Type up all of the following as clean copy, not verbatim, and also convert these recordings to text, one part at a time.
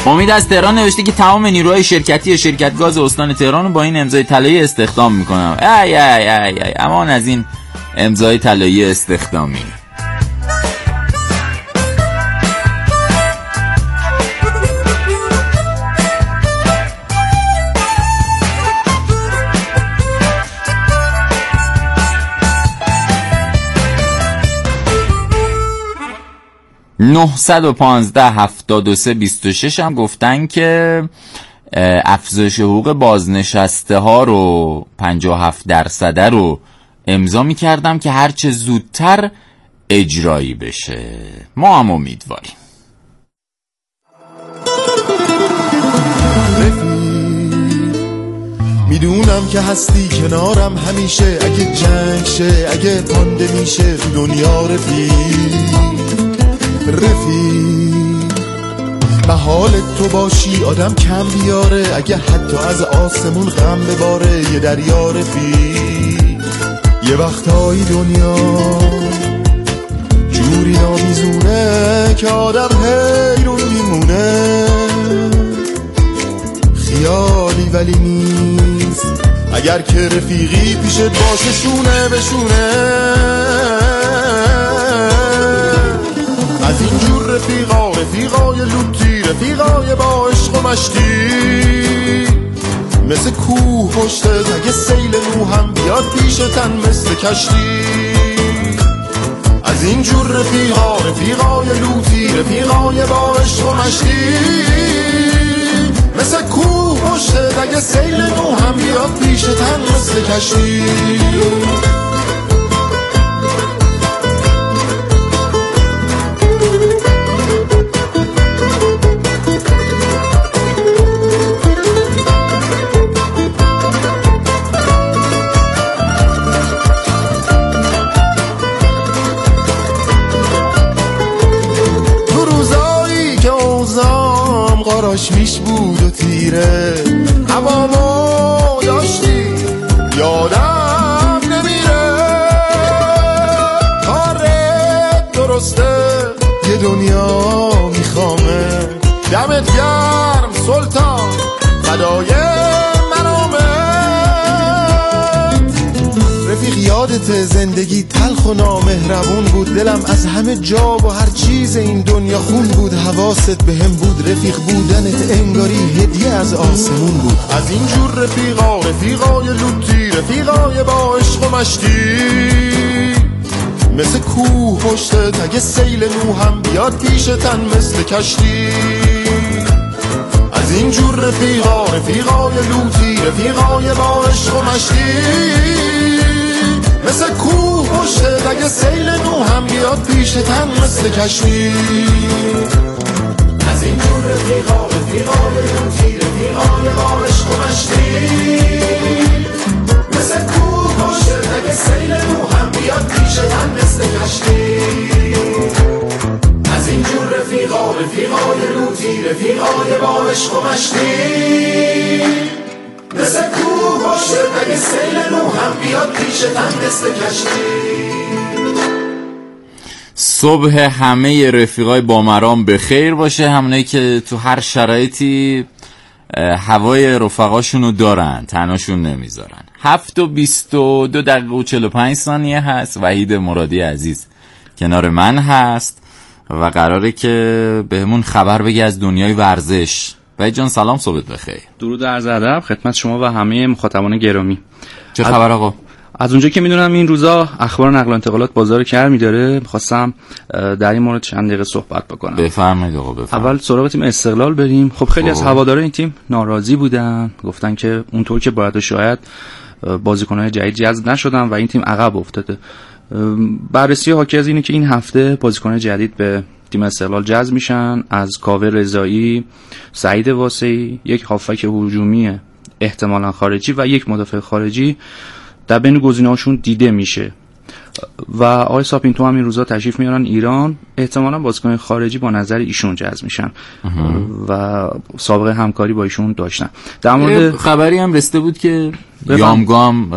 امید از تهران نوشته که تمام نیروهای شرکتی شرکت گاز استان تهران رو با این امضای طلایی استخدام میکنم. ای ای ای ای امان از این امضای طلایی استخدامی. (915-73-26) هم گفتن که افزایش حقوق بازنشسته ها رو 57% رو امضا می‌کردم که هرچه زودتر اجرایی بشه. ما هم امیدواریم. میدونم که هستی کنارم همیشه، اگه جنگ شه اگه پانده میشه دنیا رفیق محال تو باشی آدم کم بیاره، اگه حتی از آسمون غم بباره یه دریا رفیق. یه وقتایی دنیا جوری نامیزونه که آدم حیرون میمونه، خیالی ولی نیست اگر که رفیقی پیشت باشه شونه به شونه. از اینجور رفیقای لوتی، رفیقای با عشق و مشتی، مثل کوه پشت اگه سیل نو هم بیاد پیشتن مثل کشتی. از اینجور رفیقای لوتی، رفیقای با عشق و مشتی، مثل کوه پشت اگه سیل نو هم بیاد پیشتن مثل کشتی. قاراش میش بود و تیره هوامو داشتی یادم نمیره، کارت درسته یه دنیا میخوامه، دمت گرم سلطان فدای مرامت. رفیق یادت زندگی تلخ و نامهربون بود، دلم از همه جا و هر چیز این دنیا خون بود، حواست به هم بود، رفیق بودنت انگاری هدیه از آسمون بود. از اینجور رفیقای لوتی، رفیقای با عشق و مشتی، مثل کوه پشتت اگه سیل نو هم بیاد پیشتن مثل کشتی. از اینجور رفیقای لوتی، رفیقای با عشق و مشتی، مثل کوه پشتت اگه سیل نو هم بیاد پیشتن مثل کشتی. از اینجور رفیقای لوتی، رفیقای با عشق و مشتی، مثل کوه پشتت اگه سیل نو هم بیاد پیشتن مثل کشتی. از اینجور رفیقای لوتی، رفیقای با عشق و مشتی، مثل کوه پشتت اگه سیل نو هم بیاد پیشتن مثل کشتی. صبح همه رفیقای با مرام به خیر باشه، همونایی که تو هر شرایطی هوای رفقاشونو دارن، تناشون نمیذارن. 7:22 هست. وحید مرادی عزیز کنار من هست و قراره که بهمون خبر بگی از دنیای ورزش. وحید جان سلام، صبحت بخیر. درود و عرض ادب خدمت شما و همه مخاطبان گرامی. چه خبر آقا؟ از اونجا که میدونم این روزا اخبار نقل و انتقالات بازار کرمی داره، می‌خواستم در این مورد چند دقیقه صحبت بکنم. بفرمایید آقا، بفرمایید. اول سراغ تیم استقلال بریم. خب خیلی از هواداران این تیم ناراضی بودن، گفتن که اونطور که باید و شاید بازیکن‌های جدید جذب نشدن و این تیم عقب افتاده. بررسی حاکی از اینه که این هفته بازیکن‌های جدید به تیم استقلال جذب میشن، از کاوه رضایی، سعید واسعی، یک هافک هجومی احتمالاً خارجی و یک مدافع خارجی در بین گزینه‌هاشون دیده میشه. و آقای ساپینتو هم این روزا تشریف میارن ایران، احتمالاً بازیکن خارجی با نظر ایشون جذب میشن و سابقه همکاری با ایشون داشتن. در مورد خبری هم رسیده بود که یامگام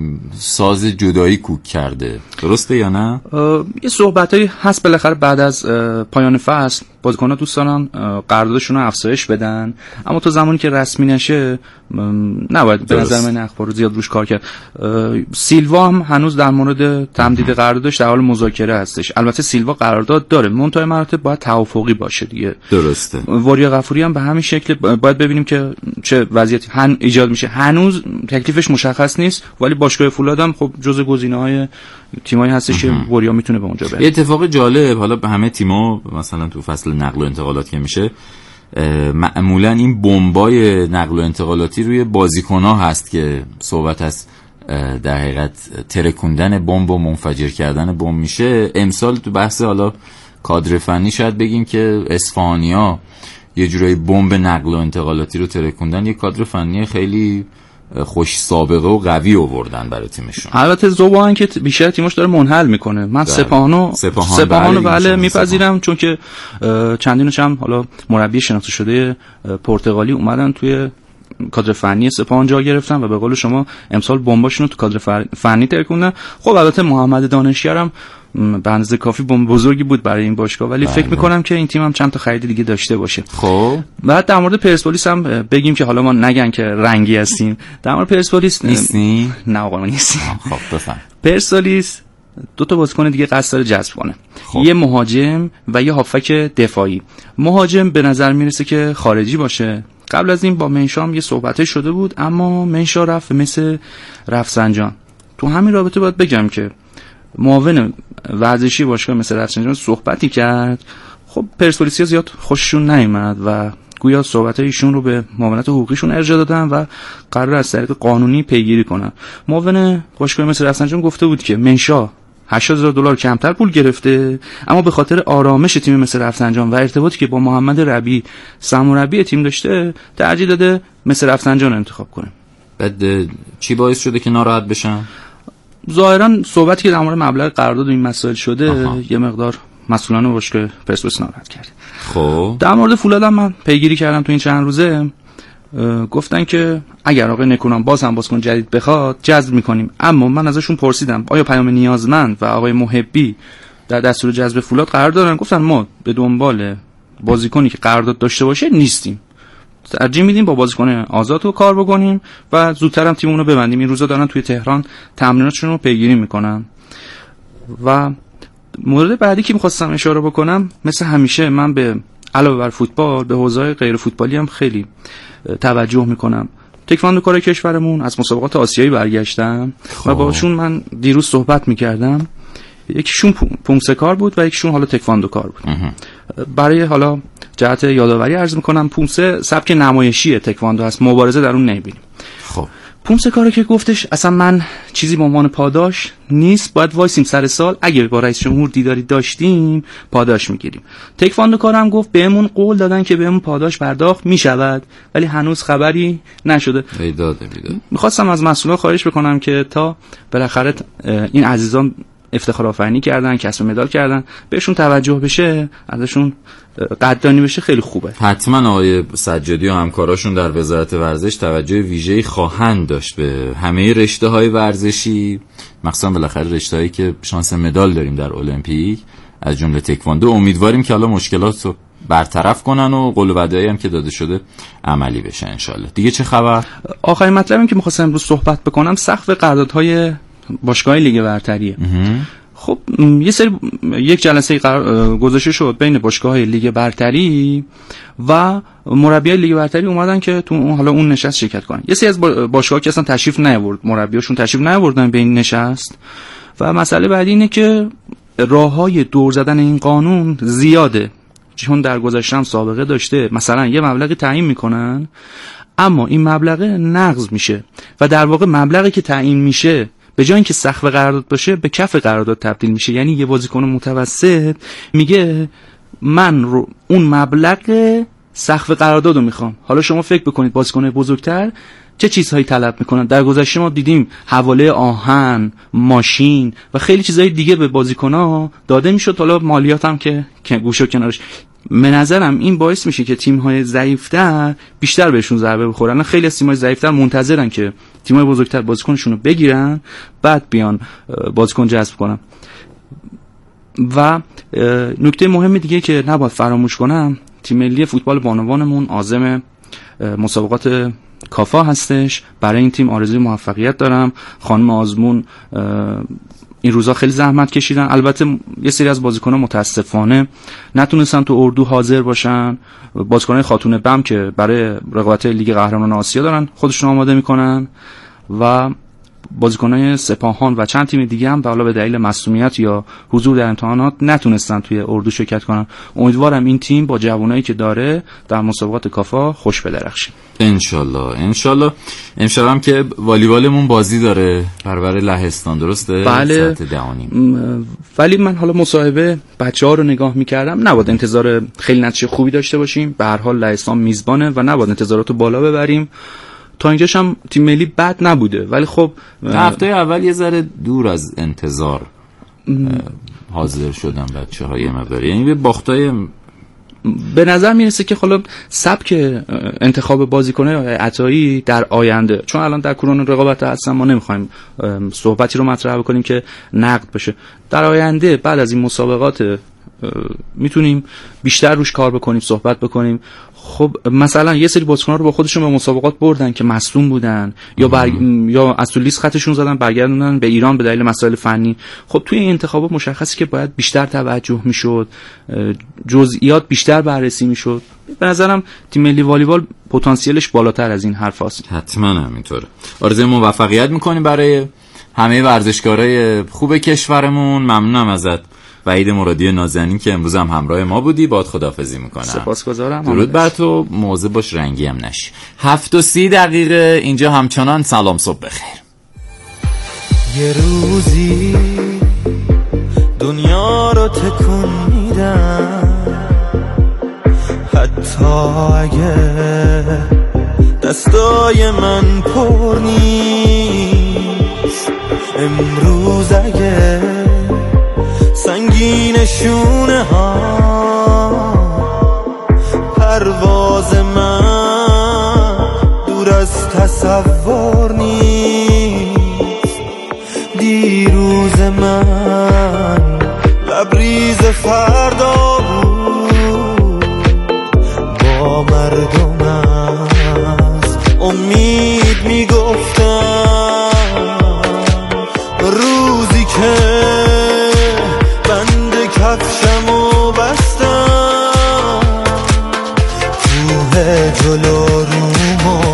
ساز جدایی کوک کرده، درسته یا نه؟ یه صحبتایی هست بالاخره بعد از پایان فصل بازیکن‌ها دوست دارن قراردادشون رو افزایش بدن، اما تا زمانی که رسمی نشه نباید به نظر من اخبار رو زیاد روش کار کرد. سیلوا هم هنوز در مورد تمدید قراردادش در حال مذاکره هستش. البته سیلوا قرارداد داره، منتهای مراتب باید توافقی باشه دیگه. درسته. واریا غفوری هم به همین شکل باید ببینیم که چه وضعیتی ایجاد میشه. هنوز تکلیفش مشخص نیست، ولی باشگاه فولاد هم خب جزء گزینه‌های تیمایی هستش که واریا میتونه به اونجا بره. یه اتفاق جالب، حالا به همه تیم‌ها مثلا تو فصل نقل و انتقالات که میشه معمولا این بمبای نقل و انتقالاتی روی بازیکن‌ها هست که صحبت از در حقیقت ترکوندن بمب و منفجر کردن بمب میشه. امسال تو بحث حالا کادر فنی شاید بگیم که اصفهانی‌ها یه جورایی بمب نقل و انتقالاتی رو ترکوندن، یه کادر فنی خیلی خوش سابقه و قوی آوردن برای تیمشون. البته زوبان که بیشتر تیمش داره منحل میکنه. من سپاهانو بله میپذیرم، چون که چندین و چند حالا مربی شناخته شده پرتغالی اومدن توی کادر فنی سپاهان جا گرفتن و به قول شما امسال بمباشون رو تو کادر فنی ترکوندن. خب البته محمد دانشگر هم به اندازه کافی بمب بزرگی بود برای این باشگاه، ولی فکر میکنم که این تیم هم چند تا خرید دیگه داشته باشه. خب بعد در مورد پرسپولیس هم بگیم که حالا ما نگن که رنگی هستیم. در مورد پرسپولیس نیستیم. نه آقا ما نیستیم. خب بفهم. پرسپولیس دو تا بازیکن دیگه قصد داره جذب کنه. خب. یه مهاجم و یه هافک دفاعی. مهاجم به نظر میرسه که خارجی باشه. قبل از این با منشام یه صحبته شده بود، اما منشا رفت مثل رفسنجان. تو همین رابطه باید بگم که معاون ورزشی باشگاه مثل رفسنجان صحبتی کرد. خب پرسپولیسیا زیاد خوششون نیامد و گویا صحبتای ایشون رو به معاونت حقوقیشون ارجاع دادن و قرار از طریق قانونی پیگیری کنن. معاون باشگاه مثل رفسنجان گفته بود که منشا $80,000 کمتر پول گرفته، اما به خاطر آرامش تیم مثل رفسنجان و ارتباطی که با محمد ربیع سرمربی تیم داشته ترجیح داده مثل رفسنجان انتخاب کنه. بعد چی باعث شده که ناراحت بشن؟ ظاهرا صحبتی که در مورد مبلغ قرارداد این مسائل شده یه مقدار مسئولان باشگاه پرسپولیس ناراحت کرد. خب در مورد فولاد هم من پیگیری کردم تو این چند روزه. گفتن که اگر آقای نکونام باز هم بازیکن جدید بخواد جذب میکنیم، اما من ازشون پرسیدم آیا پیام نیازمند و آقای محبی در دستور جذب فولاد قرار دارن؟ گفتن ما به دنبال بازیکنی که قرارداد داشته باشه نیستیم، ترجیح میدیم با بازیکن آزاد رو کار بکنیم و زودتر هم تیمونو ببندیم. این روزا دارن توی تهران تمریناتشون رو پیگیری میکنن. و مورد بعدی که میخواستم اشاره بکنم، مثل همیشه من به علاوه بر فوتبال به حوزه‌های غیر فوتبالی هم خیلی توجه میکنم. تکواندو کشورمون از مسابقات آسیایی برگشتن و باشون من دیروز صحبت میکردم. یکیشون پونسه کار بود و یکیشون حالا تکواندو کار بود. برای حالا جهت یادآوری عرض میکنم پونسه سبک نمایشی تکواندو هست، مبارزه در اون نمیبینیم. خب پونسه کارو که گفتش اصلا من چیزی به عنوان پاداش نیست، باید وایسیم سر سال اگه با رئیس جمهور دیداری داشتیم پاداش میگیریم. تکواندو کارم گفت بهمون قول دادن که بهمون پاداش پرداخت میشود، ولی هنوز خبری نشده. بیداده. میخواستم از مسئولان خواهش بکنم که تا بالاخره این عزیزان افتخار آفرینی کردن، کسب مدال کردن، بهشون توجه بشه، ازشون قدردانی بشه، خیلی خوبه. حتما آقای سجادی و همکاراشون در وزارت ورزش توجه ویژه‌ای خواهند داشت به همه رشته‌های ورزشی، مخصوصا بالاخره رشته‌هایی که شانس مدال داریم در المپیک از جمله تکواندو. امیدواریم که حالا مشکلات رو برطرف کنن و قول و وعده‌ای هم که داده شده عملی بشه ان شاءالله. دیگه چه خبر؟ آخرین مطلبی که می‌خواستم امروز صحبت بکنم سقف قراردادهای باشگاه لیگ برتریه. خب یک جلسه گذاشته شد بین باشگاه‌های لیگ برتری و مربیای لیگ برتری اومدن که تو حالا اون نشست شرکت کنن. یه سری از باشگاه‌ها که اصلا تشریف نیاورد، مربیاشون تشریف نیاوردن به این نشست. و مسئله بعدی اینه که راه‌های دور زدن این قانون زیاده، چون در گذشته هم سابقه داشته. مثلا یه مبلغی تعیین میکنن اما این مبلغ نقض میشه و در واقع مبلغی که تعیین میشه به جای اینکه سقف قرارداد باشه به کف قرارداد تبدیل میشه. یعنی یه بازیکن متوسط میگه من رو اون مبلغ سقف قراردادو میخوام. حالا شما فکر بکنید بازیکن بزرگتر چه چیزهایی طلب میکنن. در گذشته ما دیدیم حواله آهن، ماشین و خیلی چیزهای دیگه به بازیکن‌ها داده میشد، حالا مالیات هم که گوشه و کنارش. به نظرم این باعث میشه که تیم‌های ضعیف‌تر بیشتر بهشون ضربه بخورن. خیلی از تیم‌های ضعیف‌تر منتظرن که تیم‌های بزرگتر بازیکنشون رو بگیرن بعد بیان بازیکن جذب کنن. و نکته مهم دیگه که نباید فراموش کنم، تیم ملی فوتبال بانوانمون عازم مسابقات کافا هستش. برای این تیم آرزوی موفقیت دارم. خانم آزمون این روزا خیلی زحمت کشیدن. البته یه سری از بازیکن‌ها متاسفانه نتونستن تو اردو حاضر باشن. بازیکن‌های خاتون بم که برای رقابت لیگ قهرمانان آسیا دارن خودشون آماده میکنن و بازیکن‌های سپاهان و چند تیم دیگه هم حالا به دلیل معصومیت یا حضور در امتحانات نتونستن توی اردو شرکت کنن. امیدوارم این تیم با جوانایی که داره در مسابقات کافا خوش بدرخشه. انشالله هم که والیبالمون بازی داره برابر لهستان، درسته؟ بله. ساعت 10:30. ولی من حالا مصاحبه بچه‌ها رو نگاه می‌کردم، نباید انتظار خیلی نتیجه خوبی داشته باشیم. به هر حال لهستان میزبانه و نباید انتظاراتو بالا ببریم. تا اینجاش هم تیم ملی بد نبوده، ولی خب هفته اول یه ذره دور از انتظار حاضر شدن بچه‌های مقداری، یعنی به باختای به نظر میرسه که حالا سبک انتخاب بازیکن‌های عطایی در آینده، چون الان در کورون رقابت هستن، ما نمیخوایم صحبتی رو مطرح بکنیم که نقد بشه. در آینده بعد از این مسابقات میتونیم بیشتر روش کار بکنیم، صحبت بکنیم. خب مثلا یه سری بازیکن‌ها رو با خودشون به مسابقات بردن که مصدوم بودن یا از تو لیست خطشون زدن برگردوندن به ایران به دلیل مسائل فنی. خب توی این انتخابات مشخصه که باید بیشتر توجه میشد، جزئیات بیشتر بررسی میشد. به نظرم تیم ملی والیبال پتانسیلش بالاتر از این حرفاست. حتما همینطوره. آرزوی موفقیت میکنیم برای همه ورزشکارای خوب کشورمون. ممنونم ازت وحید مرادی نازنین که امروز هم همراه ما بودی. باهات خداحافظی میکنم. سپاسگزارم. درود بر تو. مواظب باش رنگی هم نشی. 7:30 اینجا همچنان سلام صبح بخیر. یه روزی دنیا رو تکون میدم، حتی اگه دستای من پر نیست. امروز اگه سنگین شونه ها پرواز من دور از تصور نیست. دیروز من لبریز فردا بود، با مردم از امید میگفتم. روزی که کفشمو بستم، کوه جلو رومو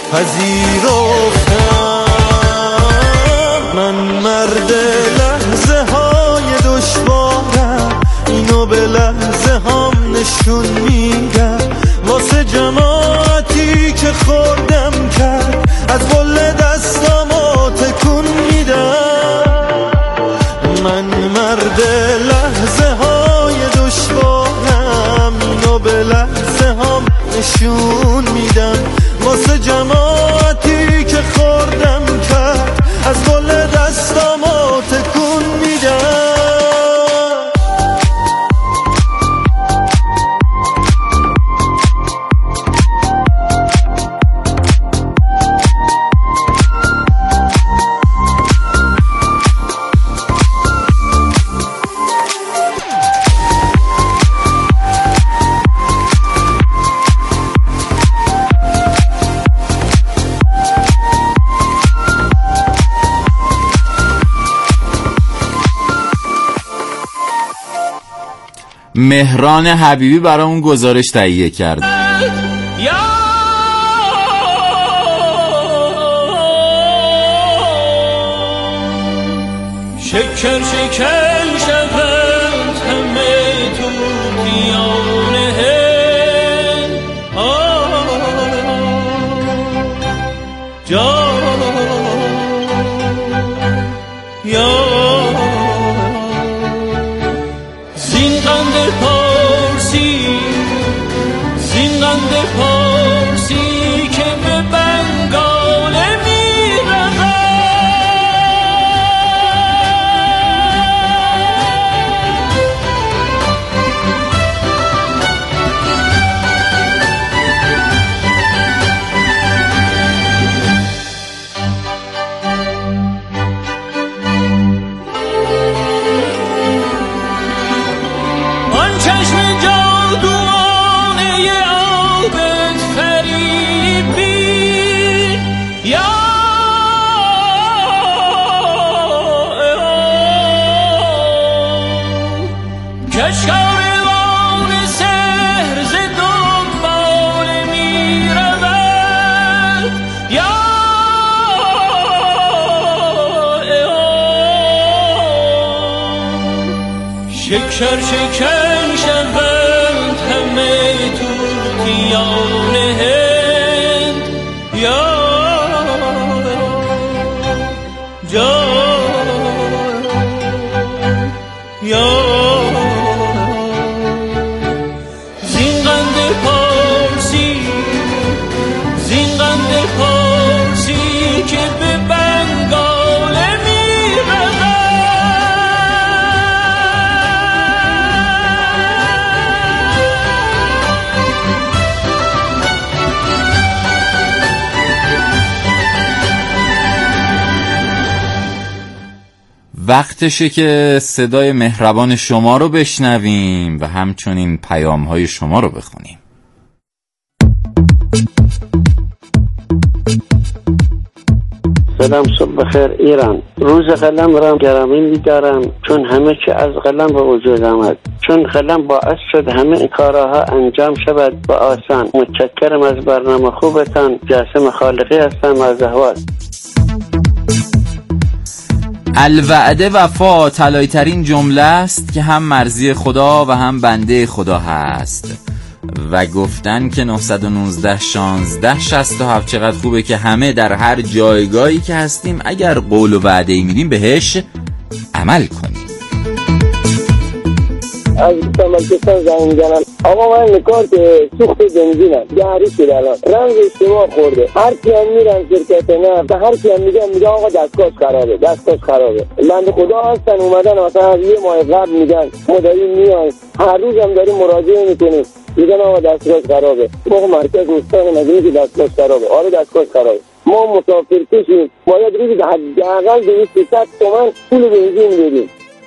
پذیرفتم. من مرد لحظه های دشوارم، اینو به لحظه هم نشون میدم. واسه جماعتی که خوردم کرد، از بل دستامو تکون میدم. من مرد لحظه های دشوارم، اینو به لحظه هم نشون میدم. واسه جماعتی که خوردم کرد، از گل دستامو تکون میدم. مهران حبیبی برای اون گزارش تهیه کرد. شکر شکر شود همه تو دیانه یا زین قند پارسی که به بنگاله میرود. کشکاروان سحر ز دنبال می رود یا شکر شکن شوند همه طوطیان هند یا زین قند پارسی که به بنگال می رود وقتشه که صدای مهربان شما رو بشنویم و همچنین پیام‌های شما رو بخونیم. سلام، صبح بخیر ایران. روز قلم را گرامی می‌دارم چون همه چی از قلم به وجود آمد، چون قلم باعث شد همه کارها انجام شود با آسان. متشکرم از برنامه خوبتان. جاسم خالقی هستم از احوال. الوعده وفا طلایی ترین جمله است که هم مرضی خدا و هم بنده خدا هست و گفتن که 919 16 67 چقدر خوبه که همه در هر جایگاهی که هستیم اگر قول و وعده‌ای میدیم بهش عمل کنیم. از سملکستان زنگ میزنم. آقا من نکارت سوخت بنزینم جهری شد الان رنگ اشتباه خورده. هر کی هم میرم شرکت نه به هر کی هم میگم آقا دستگاهش خرابه. بنده خدا هستن اومدن مثلا از یه ماه قبل میگن مداری میان، هر روز هم داریم مراجعه میکنیم میگن آقا دستگاهش خرابه. ما مرکز استان مدینه که دستگاهش خرابه. آره دستگاهش خرابه. ما مسافر کشیم باید روزی حداقل 200 تومن پول بنزین بدیم.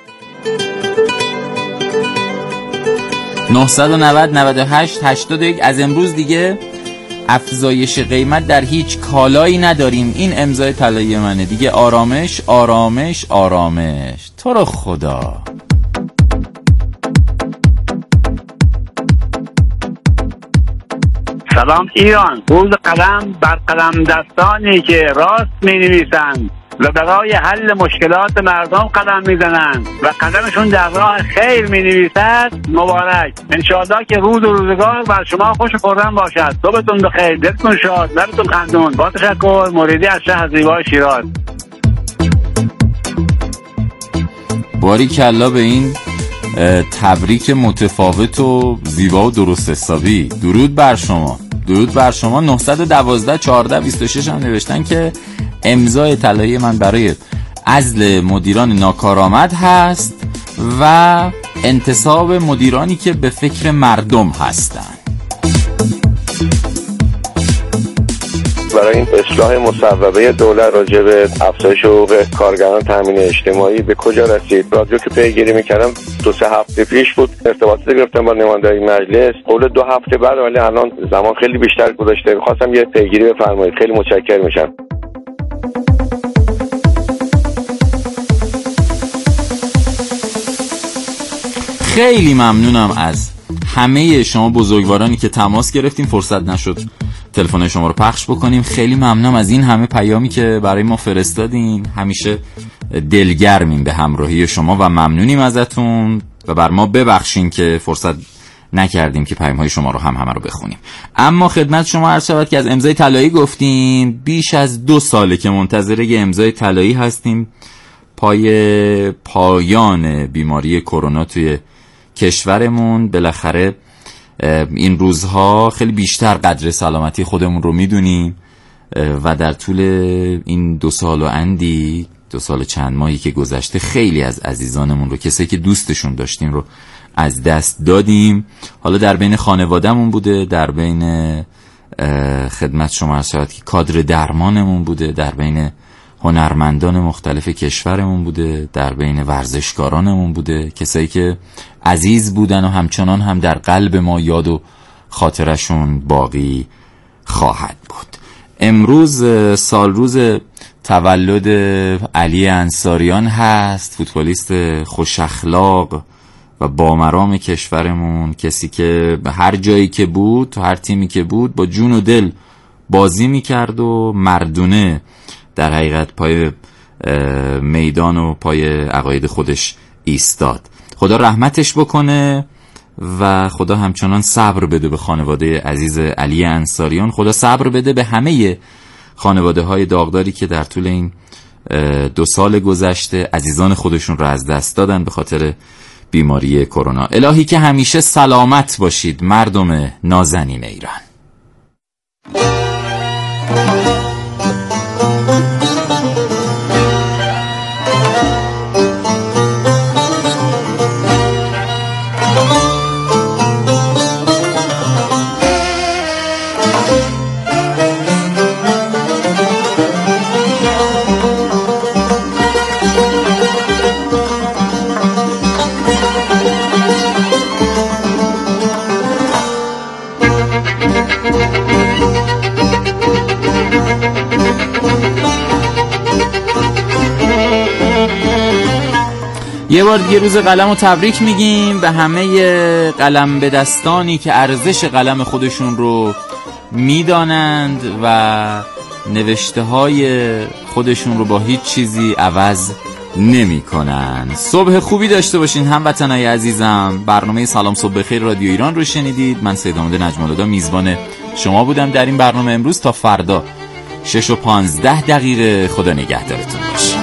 990 98 81 از امروز دیگه افزایش قیمت در هیچ کالایی نداریم. این امضای طلایی منه دیگه. آرامش آرامش آرامش. تو رو خدا. سلام ایران. روز قلم بر قلم دستانی که راست می نویسند و برای حل مشکلات مردم قدم میزنند و قدمشون در راه خیر مینویسد مبارک. انشاءالله که روز و روزگار بر شما خوش و خرم باشد. صبحتون بخیر، دلتون شاد، لبتون خندون. با تشکر. موریدی از شهر زیبای شیراز. باریکلا به این تبریک متفاوت و زیبا و درست حسابی. درود بر شما. 912 14 26 هم نوشتن که امضای طلایی من برای عزل مدیران ناکارآمد هست و انتصاب مدیرانی که به فکر مردم هستند. برای این اصلاح مصوبه دولت راجع به افزایش حقوق کارگران تامین اجتماعی به کجا رسید؟ رادیو که پیگیری میکردم 2-3 هفته پیش بود ارتباطات گرفتم با نمایندگان مجلس، قول 2 هفته بعد، ولی الان زمان خیلی بیشتر گذشته. می‌خواستم یه پیگیری بفرمایید، خیلی متشکرم میشم. خیلی ممنونم از همه شما بزرگوارانی که تماس گرفتیم، فرصت نشد تلفن شما رو پخش بکنیم. خیلی ممنونم از این همه پیامی که برای ما فرستادین. همیشه دلگرمیم به همراهی شما و ممنونیم ازتون و بر ما ببخشین که فرصت نکردیم که پیام‌های شما رو همه رو بخونیم. اما خدمت شما عرض شود که از امضای طلایی گفتین. بیش از 2 ساله که منتظر یه امضای طلایی هستیم پای پایان بیماری کرونا توی کشورمون. بالاخره این روزها خیلی بیشتر قدر سلامتی خودمون رو میدونیم و در طول این 2 سال و اندی 2 سال چند ماهی که گذشته خیلی از عزیزانمون رو، کسایی که دوستشون داشتیم رو از دست دادیم. حالا در بین خانوادهمون بوده، در بین خدمت شما عرض شود که کادر درمانمون بوده، در بین هنرمندان مختلف کشورمون بوده، در بین ورزشکارانمون بوده، کسایی که عزیز بودن و همچنان هم در قلب ما یاد و خاطرشون باقی خواهد بود. امروز سال روز تولد علی انصاریان هست، فوتبالیست خوش اخلاق و بامرام کشورمون، کسی که به هر جایی که بود، هر تیمی که بود، با جون و دل بازی میکرد و مردونه در حقیقت پای میدان و پای عقاید خودش ایستاد. خدا رحمتش بکنه و خدا همچنان صبر بده به خانواده عزیز علی انصاریان. خدا صبر بده به همه خانواده های داغداری که در طول این 2 سال گذشته عزیزان خودشون رو از دست دادن به خاطر بیماری کرونا. الهی که همیشه سلامت باشید مردم نازنین ایران. یه بار دیگه روز قلم رو تبریک میگیم به همه قلم به دستانی که ارزش قلم خودشون رو میدانند و نوشته های خودشون رو با هیچ چیزی عوض نمی کنن. صبح خوبی داشته باشین هموطنای عزیزم. برنامه سلام صبح بخیر رادیو ایران رو شنیدید. من سید احمد نجم‌الهدی میزبان شما بودم در این برنامه. امروز تا فردا 6:15 خدا نگهدارتون باشه.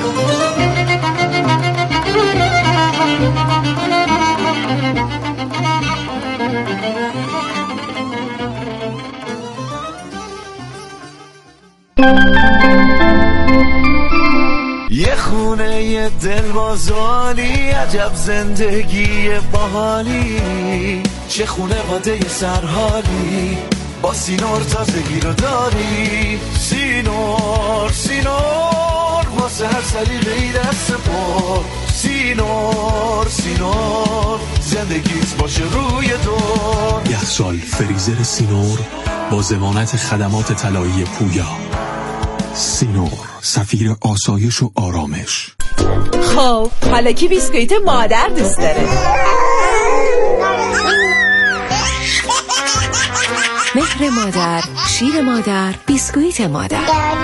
یه خونه یه دل بازالی، عجب زندگی باحالی، چه خونه واده سرحالی، با سینور تازگی رو داری. سینور سینور واسه هر سلیقه‌ای دست پر. سینور سینور زندگیت باشه روی دور. یخچال فریزر سینور با ضمانت خدمات طلایی پویا. سینور سفیر آسایش و آرامش. خب حالا کی بیسکویت مادر دوست داره؟ مهر مادر، شیر مادر، بیسکویت مادر.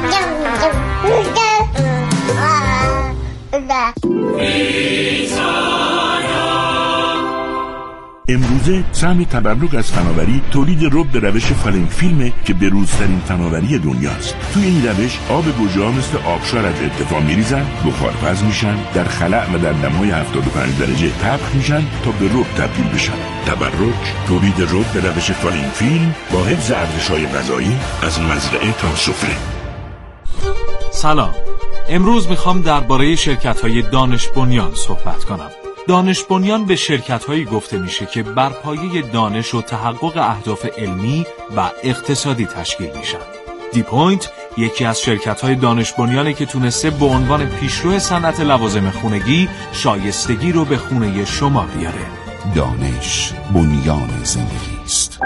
امروزه سهم تبرک از فناوری تولید رب به روش فالنگ فیلمه که بروزترین فناوری دنیاست. توی این روش آب گوجه‌ها مثل آبشار از ارتفاع میریزن، بخارپز میشن، در خلأ و در دمای 75 درجه طبخ میشن تا به رب تبدیل بشن. تبرک تولید رب به روش فالنگ فیلم با حفظ ارزش‌های غذایی از مزرعه تا سفره. سلام. امروز میخوام درباره شرکت‌های دانش بنیان صحبت کنم. دانش بنیان به شرکت‌هایی گفته میشه که بر پایه دانش و تحقق اهداف علمی و اقتصادی تشکیل میشن. دیپوینت یکی از شرکت‌های دانش بنیانه که تونسته به عنوان پیشرو صنعت لوازم خونگی شایستگی رو به خونه شما بیاره. دانش بنیان زندگی است.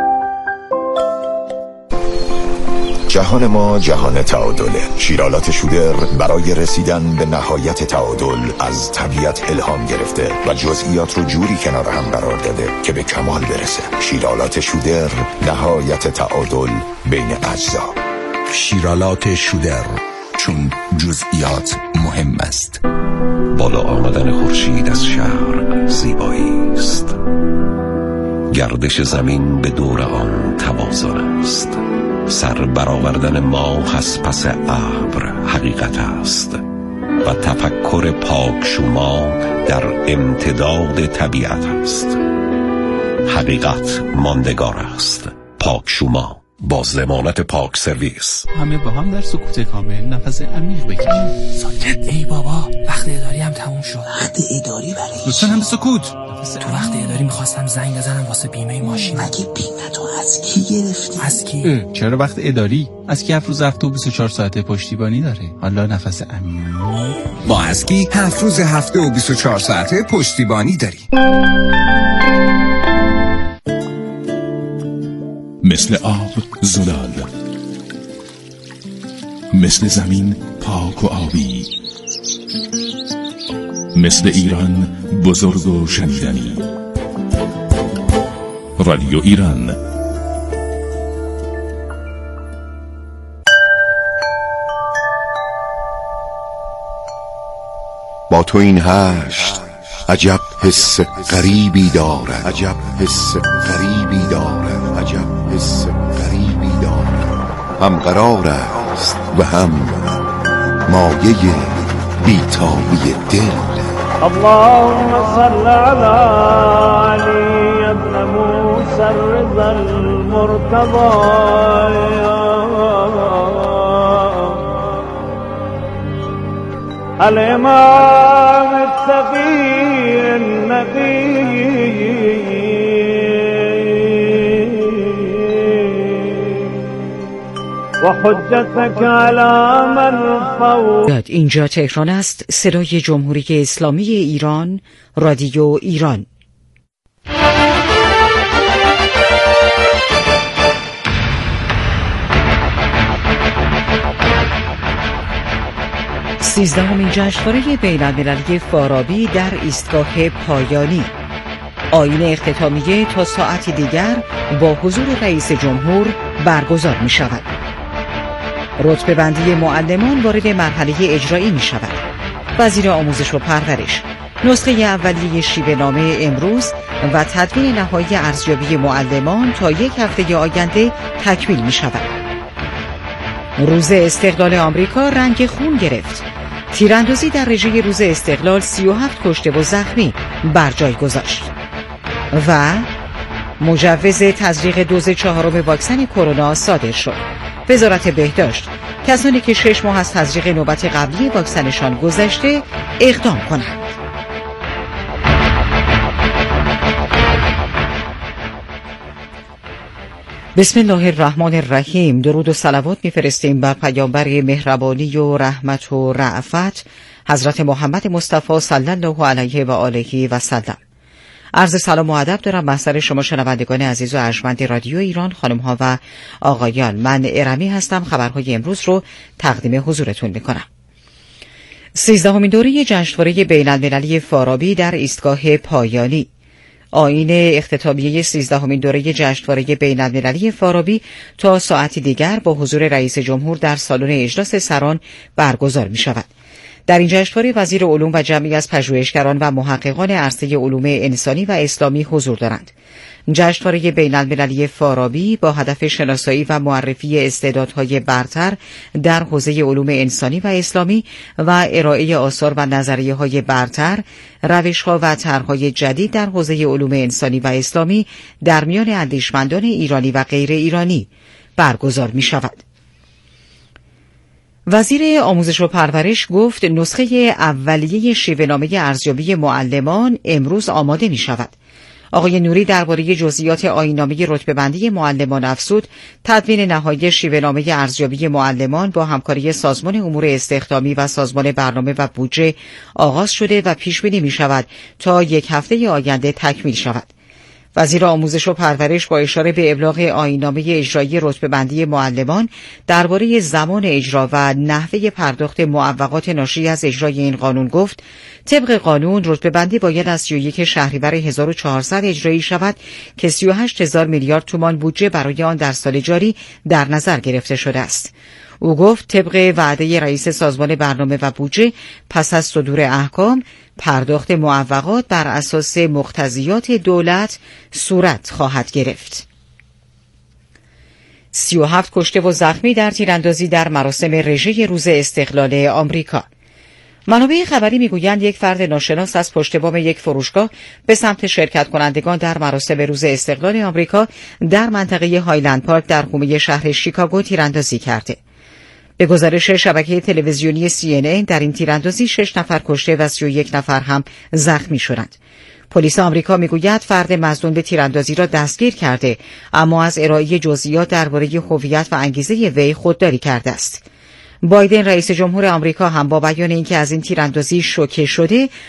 جهان ما جهان تعادله. شیرالات شودر برای رسیدن به نهایت تعادل از طبیعت الهام گرفته و جزئیات رو جوری کنار هم قرار داده که به کمال برسه. شیرالات شودر نهایت تعادل بین اجزا. شیرالات شودر، چون جزئیات مهم است. بالا آمدن خورشید از شرق زیبایی است. گردش زمین به دور آن توازن است. سر برآوردن ماه از پس ابر حقیقت است و تفکر پاکشوما در امتداد طبیعت است. حقیقت ماندگار است. پاکشوما با ضمانت پاک سرویس. همه با هم در سکوت کامل نفس عمیق بکشید. ساکت. ای بابا وقت اداری هم تموم شد. وقت اداری برای لطفاً هم سکوت. تو وقت اداری میخواستم زنگ بزنم واسه بیمه ماشین. اگه بیمه تو از کی گرفتی؟ از کی؟ چرا وقت اداری؟ از کی 7 روز هفته و 24 ساعته پشتیبانی داره. حالا نفس عمیق. با از کی 7 روز هفته و 24 ساعته پشتیبانی داری. مثل آب زلال، مثل زمین پاک و آبی، مثل ایران بزرگ و شنیدنی. رادیو ایران. با تو این هشت عجب حس غریبی دارد، عجب حس غریبی دارد، عجب حس غریبی دارد. هم قرار است و هم مایه بیتابی دل. اللهم صل على علي ابن موسى الرضا المرتضى الإمام التقي النقي و حجتك على من فوق. اینجا تهران است، صدای جمهوری اسلامی ایران، رادیو ایران. سیزدهمین جشنواره بین‌المللی فارابی در ایستگاه پایانی. آیین اختتامیه تا ساعتی دیگر با حضور رئیس جمهور برگزار می شود. رتبه بندی معلمان وارد مرحله اجرایی می شود. وزیر آموزش و پرورش نسخه اولیه شیوه نامه امروز و تدوین نهایی ارزیابی معلمان تا یک هفته آینده تکمیل می شود. روز استقلال آمریکا رنگ خون گرفت. تیراندازی در رژه روز استقلال 37 کشته و زخمی بر جای گذاشت. و مجوز تزریق دوز 4 واکسن کرونا صادر شد. وزارت بهداشت کسانی که 6 ماه از تزریق نوبت قبلی واکسنشان گذشته اقدام کنند. بسم الله الرحمن الرحیم. درود و صلوات می‌فرستیم بر پیامبر مهربانی و رحمت و رأفت حضرت محمد مصطفی صلی الله علیه و آله و سلم. عرض سلام و ادب دارم محضر شما شنوندگان عزیز و ارجمند رادیو ایران، خانم‌ها و آقایان. من ارمی هستم. خبرهای امروز رو تقدیم حضورتون می‌کنم. 13مین دوره جشنواره بین‌المللی فارابی در ایستگاه پایانی. آیین اختتامیه 13مین دوره جشنواره بین‌المللی فارابی تا ساعتی دیگر با حضور رئیس جمهور در سالن اجلاس سران برگزار می‌شود. در این جشنواره وزیر علوم و جمعی از پژوهشگران و محققان عرصه علوم انسانی و اسلامی حضور دارند. جشنواره بین‌المللی فارابی با هدف شناسایی و معرفی استعدادهای برتر در حوزه علوم انسانی و اسلامی و ارائه آثار و نظریه‌های برتر، روش‌ها و طرح‌های جدید در حوزه علوم انسانی و اسلامی در میان اندیشمندان ایرانی و غیر ایرانی برگزار می‌شود. وزیر آموزش و پرورش گفت نسخه اولیه شیوه نامه ارزیابی معلمان امروز آماده می شود. آقای نوری درباره جزئیات آیین‌نامه رتبه‌بندی معلمان افزود تدوین نهایی شیوه نامه ارزیابی معلمان با همکاری سازمان امور استخدامی و سازمان برنامه و بودجه آغاز شده و پیش بینی می شود تا یک هفته آینده تکمیل شود. وزیر آموزش و پرورش با اشاره به ابلاغ آیین‌نامه اجرایی رتبه‌بندی معلمان درباره زمان اجرا و نحوه پرداخت معوقات ناشی از اجرای این قانون گفت طبق قانون رتبه‌بندی باید از 31 شهریور 1400 اجرایی شود که 38,000 میلیارد تومان بودجه برای آن در سال جاری در نظر گرفته شده است. او گفت طبق وعده رئیس سازمان برنامه و بودجه پس از صدور احکام پرداخت معوقات بر اساس مقتضیات دولت صورت خواهد گرفت. 37 کشته و زخمی در تیراندازی در مراسم رژه روز استقلال آمریکا. منابع خبری میگویند یک فرد ناشناس از پشت بام یک فروشگاه به سمت شرکت کنندگان در مراسم روز استقلال آمریکا در منطقه هایلند پارک در حومه شهر شیکاگو تیراندازی کرده. به گزارش شبکه تلویزیونی CNN در این تیراندازی 6 نفر کشته و 31 نفر هم زخمی شدند. پلیس آمریکا میگوید فرد مظنون به تیراندازی را دستگیر کرده اما از ارائه جزئیات درباره هویت و انگیزه وی خودداری کرده است. بایدن رئیس جمهور آمریکا هم با بیان اینکه از این تیراندازی شوکه شده